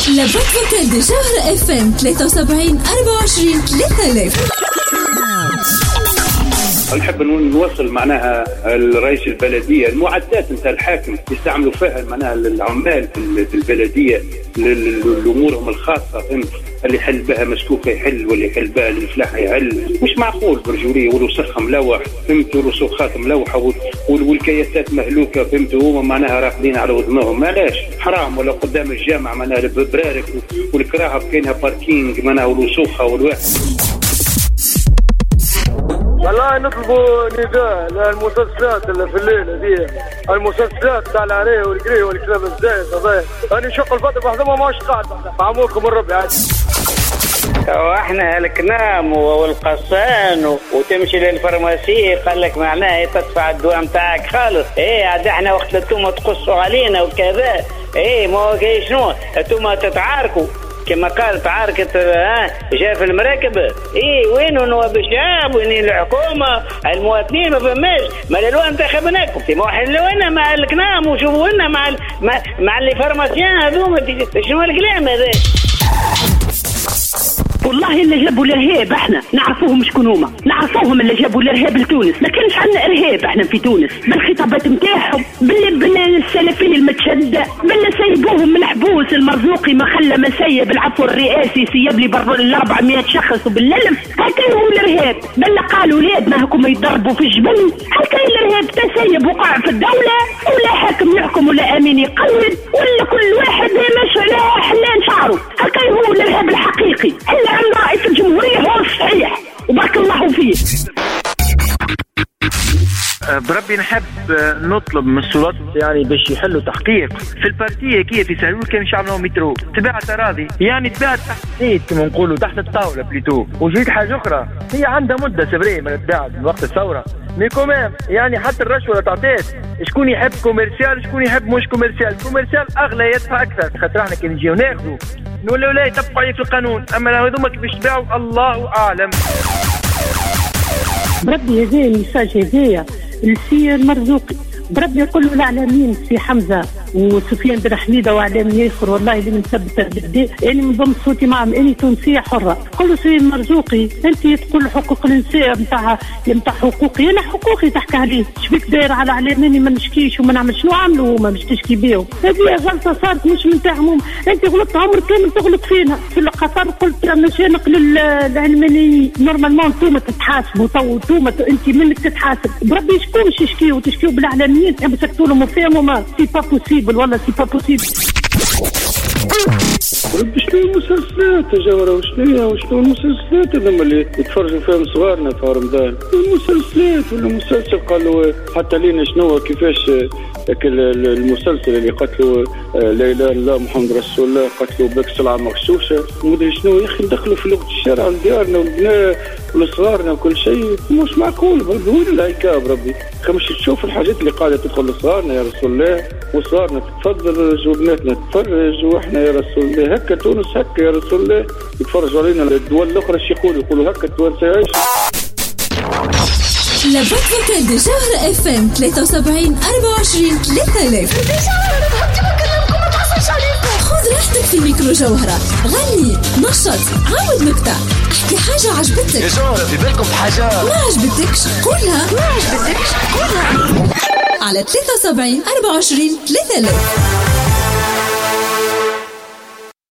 لابد فوكال دي جوهرة اف ام 73 24 3000. نحب نوصل معناها الرئيس البلديه المعدات نتاع الحاكم يستعملوا فيها معناها العمال في البلديه لامورهم الخاصه، فهمت؟ اللي يحل بها مسكوكه يحل، واللي يحل بها الفلاحه يحل. مش معقول برجوليه والوسخه ملوح، فهمت؟ والرسوخات ملوحه والكياسات مهلوكه، فهمت؟ هما معناها راقدين على وضنهم. معلاش حرام ولا قدام الجامع معناها البرارك والكراهه كاينها باركينج معناها والوسوخه والواحد. والله نطلبوا نداء للمسلسلات اللي في الليله دي، المسلسلات تاع العريه والقريه والكلام الزايد هذا. انا شق الفتره بحضرها ماش قاعد معمولكم الربع عادي. واحنا الكنام والقصان وتمشي للفارماسي قال لك معناه تدفع الدواء نتاعك خالص. ايه عاد احنا وقت انتم تقصوا علينا وكذا، ايه ما هو شنو انتم تتعاركوا كما قالت عاركة جاء في المراكب. ايه وين نواب الشعب وين الحكومة المواطنين؟ ما فماش ما لو انتخبناكم ما حلونا مع الكنام وشوفوا لنا مع اللي فارماسيان هذوما. شنو الكلام هذا؟ والله اللي جابوا الارهاب احنا نعرفوهم شكون هما، نعرفوهم اللي جابوا الارهاب لتونس. ما كانش عندنا ارهاب احنا في تونس بالخطابات نتاعهم بالسلفيه المتشدده، سيبوهم من الحبوس. المرزوقي ما خلى مسيب العفو الرئاسي سيب لي بر 400 شخص وبالللم. هكاهم الارهاب بل قالوا ولادنا هكم يضربوا في الجبل. هكا الارهاب تسيب وقع في الدوله، ولا حاكم يحكم ولا امين يقلد، ولا كل واحد ماشي على حلان شعره. هكا هو الارهاب الحقيقي. عند رئيس الجمهورية هو الصحيح وبارك الله فيه. بربي نحب نطلب من السلطات يعني باش يحلوا تحقيق في البارتيه كيف يسالوا كيف يعملوا مترو تبعت اراضي، يعني تبعت تحت كما نقولوا تحت الطاوله بليتو. وجيت حاجه اخرى، هي عندها مده سبريه من تبعت من وقت الثوره مي كومام، يعني حتى الرشوه اللي تعطيت شكون يحب كوميرسيال شكون يحب مش كوميرسيال. كوميرسيال اغلى يدفع اكثر، خاطر احنا كي نجيو ناخذوا نقولوا لا يطبقوا عليه في القانون، اما هذوما كيفاش تباعوا الله اعلم. بربي هذايا الميساج هذايا السي المرزوقي، بربي يقول له الاعلاميين سي حمزه وسفيان بن حميده واعلامي اخر والله اللي مثبته بالدي، يعني منضم صوتي معهم اني تونسيه حره. قول له سي المرزوقي انت تقول حقوق الانسان نتاع حقوقي، انا حقوقي تحكي عليه. شبيك داير على اعلاميني ما نشكيش وما نعمل شنو عملوا هما باش تشكي بيهم؟ هذه غلطه صارت مش نتاعهم. انت غلطت عمرك كامل تغلط فينا. في القطر قلت مش نقل العلمانيين نورمالمون انتم تتحاسبوا تو انتم انت منك تتحاسب. بربي شكون باش تشكيو بالاعلاميين مسكتوا لهم وفهموا ما سي با بوسيبل والله سي با بوسيبل. شنو المسلسلات يا جوهرة وشنو المسلسلات هذوما اللي يتفرجوا فيهم صغارنا في رمضان؟ المسلسلات ولا مسلسل قالوا حتى لينا شنو كيفاش المسلسل اللي قتلوا لا اله الا الله محمد رسول الله قتلوا بك سلعه مغشوشه ومدري شنو. يا اخي ندخلوا في لغه الشارع لديارنا والبنات ولصغارنا وكل شيء مش معقول. وين العكاب ربي؟ مش تشوف الحاجات اللي قاعده تدخل لصغارنا يا رسول الله، وصغارنا تتفضل وبناتنا تتفرج واحنا يا رسول الله. هكا تونس هكا يا رسول الله، يتفرجوا علينا الدول الاخرى ايش يقولوا هكا التوانسه يعيش. لابد فوكال دي جوهرة اف ام 73 24 3000. خذ راحتك في الميكرو جوهرة، غني نشط عاود نكتة احكي حاجة عجبتك يا جوهرة في بالكم حاجة ما عجبتكش قولها على 73 24 3000.